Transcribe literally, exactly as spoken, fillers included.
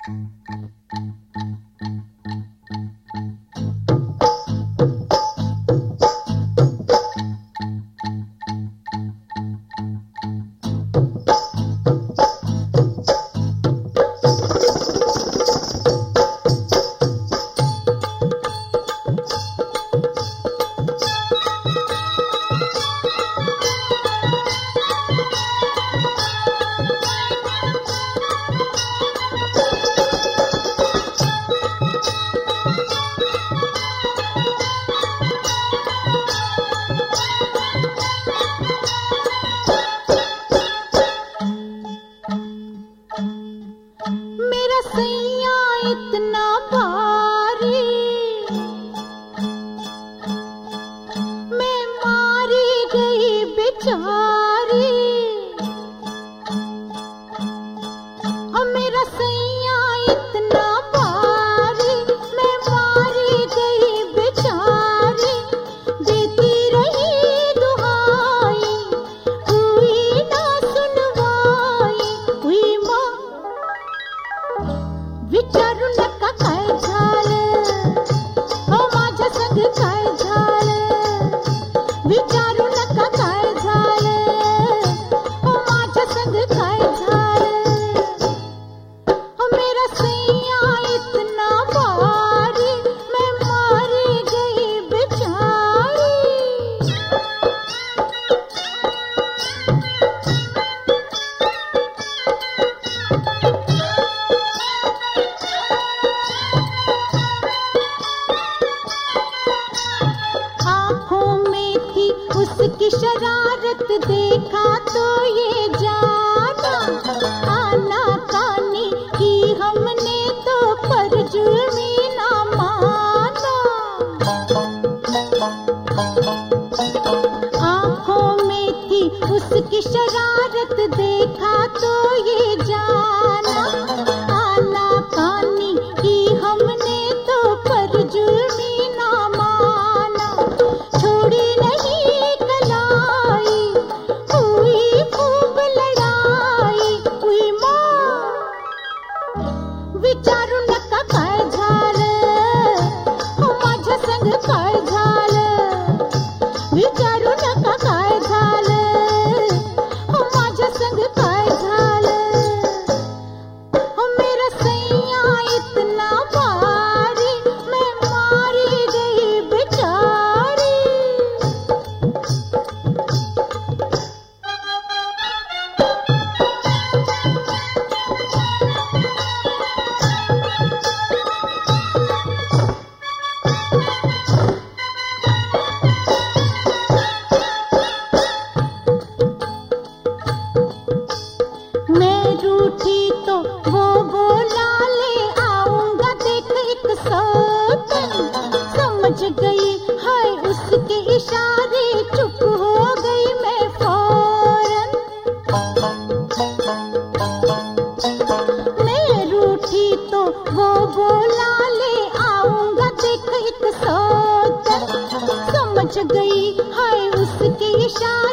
उसकी शरारत देखा तो ये जाना, आना कानी की हमने तो पर जुर्मी ना माना। आंखों में थी उसकी शरारत देखा तो ये जाना, आना कानी की हमने तो पर जुर्मी ना माना। छोड़ी नहीं विचारू नका काय झालं, हो माझ्या संग काय झालं, विचारू नका काय झालं, हो माझ्या संग काय झालं। हो मेरा सैया इतना भारी, मैं मारी गई बेचारी। रूठी तो वो बोला ले आऊंगा देख एक सौतन, समझ गई हाय उसके इशारे, चुप हो गई मैं फौरन। मैं रूठी तो वो बोला ले आऊंगा देख एक सौतन, समझ गई हाय उसके इशारे।